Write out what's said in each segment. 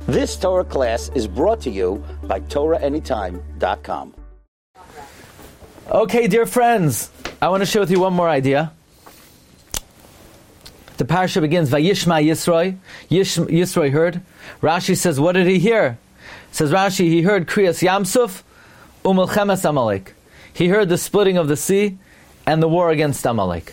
This Torah class is brought to you by TorahAnytime.com. Okay, dear friends, I want to share with you one more idea. The parasha begins, Vayishma Yisroi. Yisroi heard. Rashi says, what did he hear? Says Rashi, he heard Kriyas Yamsuf, U'Melchemes Amalek. He heard the splitting of the sea and the war against Amalek.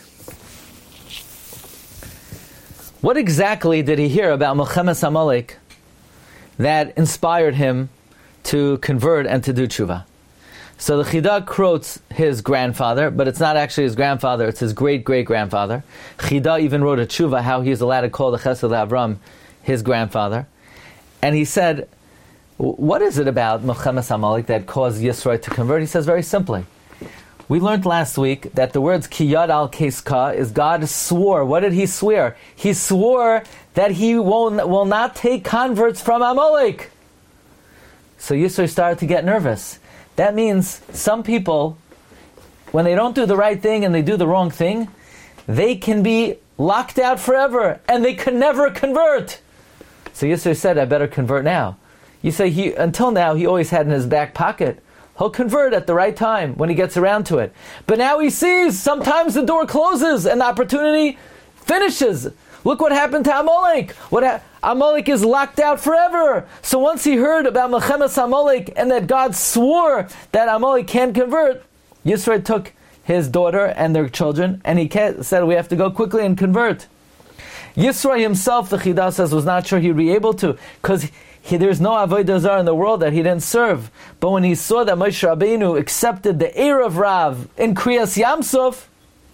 What exactly did he hear about Melchemes Amalek that inspired him to convert and to do tshuva? So the Chida quotes his grandfather, but it's not actually his grandfather, it's his great-great-grandfather. Chida even wrote a tshuva, how he is allowed to call the Chesed Avram his grandfather. And he said, what is it about Melchemes Amalek that caused Yisro to convert? He says very simply. We learned last week that the words Ki Yad Al Keska is God swore. What did he swear? He swore that he will not take converts from Amalek. So Yisro started to get nervous. That means some people, when they don't do the right thing and they do the wrong thing, they can be locked out forever and they can never convert. So Yisro said, I better convert now. You say, until now, he always had in his back pocket. He'll convert at the right time when he gets around to it. But now he sees sometimes the door closes and the opportunity finishes. Look what happened to Amalek. Amalek is locked out forever. So once he heard about Melchemes Amalek and that God swore that Amalek can't convert, Yisro took his daughter and their children and he said, we have to go quickly and convert. Yisro himself, the Chida says, was not sure he'd be able to, because there's no Avodah Zarah in the world that he didn't serve. But when he saw that Moshe Rabbeinu accepted the Erev Rav in Kriyas Yamsuf,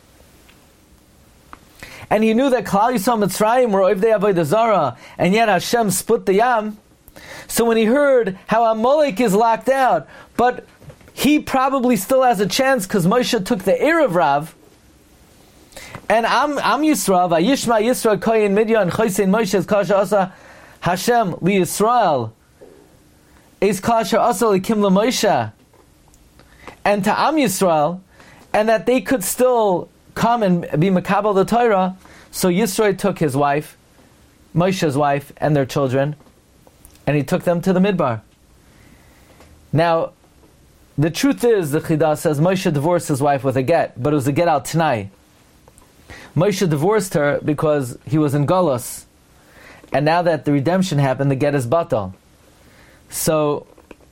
and he knew that Klal Yisrael Mitzrayim were Ovdei Avodah Zarah, and yet Hashem split the Yam. So when he heard how Amalek is locked out, but he probably still has a chance because Moshe took the Erev Rav, and Am Yisrael, Vayishma Yisrael Koyin Midyan Chosein Moshe Kasha Asa Hashem li Yisrael is Kasha Asa Likim LaMoshe, and to Am Yisrael, and that they could still come and be Makabel the Torah. So Yisro took his wife, Moshe's wife, and their children, and he took them to the Midbar. Now, the truth is, the Chida says, Moshe divorced his wife with a get, but it was a get al Tanai. Moshe divorced her because he was in Golos, and now that the redemption happened, the get is batal. So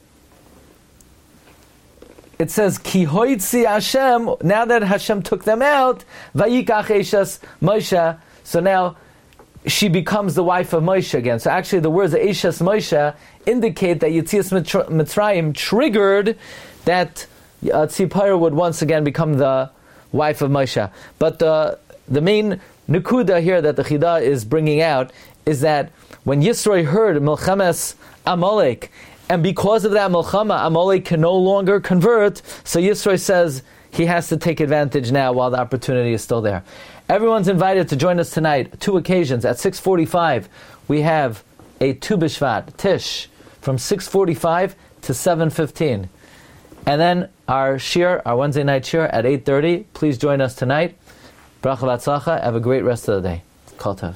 it says, Ki hoitzi Hashem, now that Hashem took them out, vayikach eshes Moshe, so now she becomes the wife of Moshe again. So actually the words eshes Moshe indicate that Yetzias Mitzrayim triggered that Tzipora would once again become the wife of Moshe. But the main nukuda here that the Chida is bringing out is that when Yisro heard Melchemes Amalek, and because of that Melchama, Amalek can no longer convert, so Yisro says he has to take advantage now while the opportunity is still there. Everyone's invited to join us tonight, 2 occasions. At 6:45, we have a Tu B'Shvat, Tish, from 6:45 to 7:15. And then our shir, our Wednesday night shir at 8:30. Please join us tonight. Bracha v'atzlacha. Have a great rest of the day. Kol tov.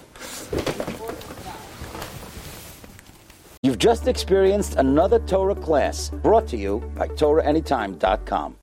You've just experienced another Torah class brought to you by TorahAnytime.com.